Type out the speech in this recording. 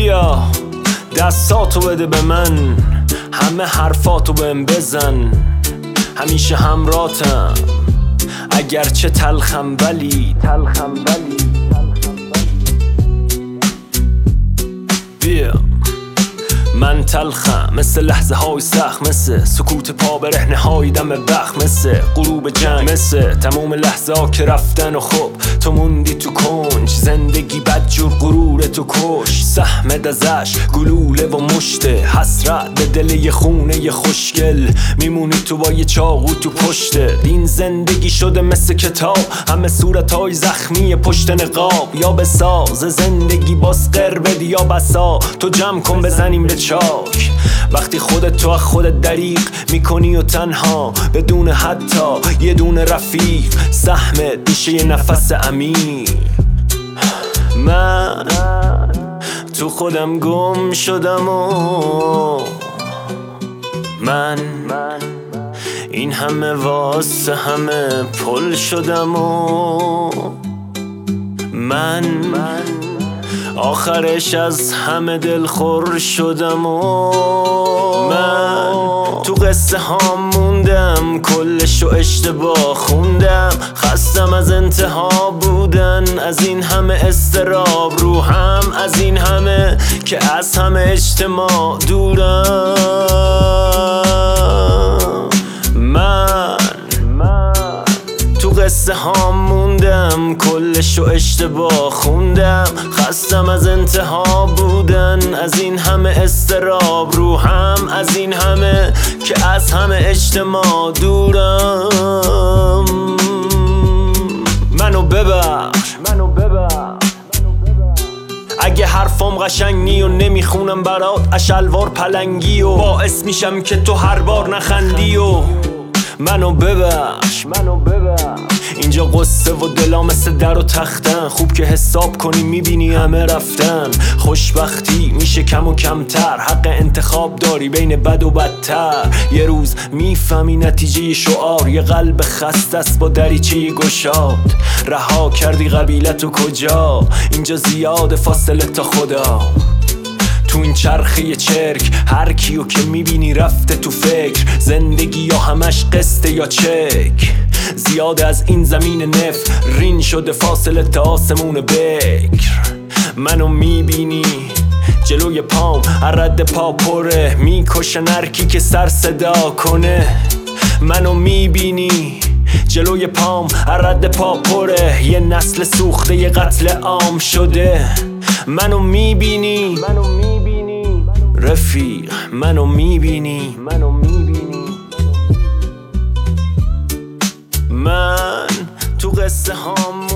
بیا دستاتو بده به من، همه حرفاتو بهم بزن، همیشه همراتم اگرچه تلخم ولی بیا من تلخم مثل لحظه های سخت، مثل سکوت پا برهنه های دم بخت، مثل غروب جنگ، مثل تموم لحظه ها که رفتن و خب تو موندی تو کنج. زندگی بدجور غرور تو کش، سهمت ازش گلوله و مشته، حسرت به دل یه خونه یه خوشگل، میمونی تو با یه چاقو تو پشته. این زندگی شده مثل کتاب، همه صورتهای زخمی پشت نقاب، یا بساز زندگی باز قر بدی یا بسا تو جمع کن بزنیم به چاک. وقتی خودت تو خودت دریغ میکنی و تنها بدون حتی یه دونه رفیق، سهمت میشه یه نفس عمیق. من تو خودم گم شدم و من این همه واسه همه پل شدم و من آخرش از همه دلخور شدم و من تو قصه ها موندم، کلشو اشتباه خوندم، خستم از انتها بودن، از این همه استراب روحم، از این همه که از همه اجتماع دورم. من تو قصه ها موندم، کلشو اشتباه خوندم، خستم از انتها بودن، از این همه استراب روحم، از این همه که از همه اجتماع دورم. منو ببخش اگه حرفام قشنگ نی و نمیخونم برات اشلوار پلنگی و باعث میشم که تو هر بار نخندی و منو ببخش اینجا قصه و دلا مثل در و تختن، خوب که حساب کنی میبینی همه رفتن. خوشبختی میشه کم و کمتر، حق انتخاب داری بین بد و بدتر، یه روز میفهمی نتیجه شعار، یه قلب خسته است با دریچه گشاد. رها کردی قبیلتو کجا، اینجا زیاد فاصله تا خدا. تو این چرخه چرک هر کیو که میبینی رفته تو فکر، زندگی یا همش قسطه یا چک، زیاده از این زمین نفرین شده فاصله تا آسمون بکر. منو میبینی جلوی پام رد پا پره، میکشن هرکی که سر صدا کنه. منو میبینی جلوی پام رد پا پره، یه نسل سوخته یه قتل عام شده. منو میبینی رفیق، منو میبینی من تو قصه هامون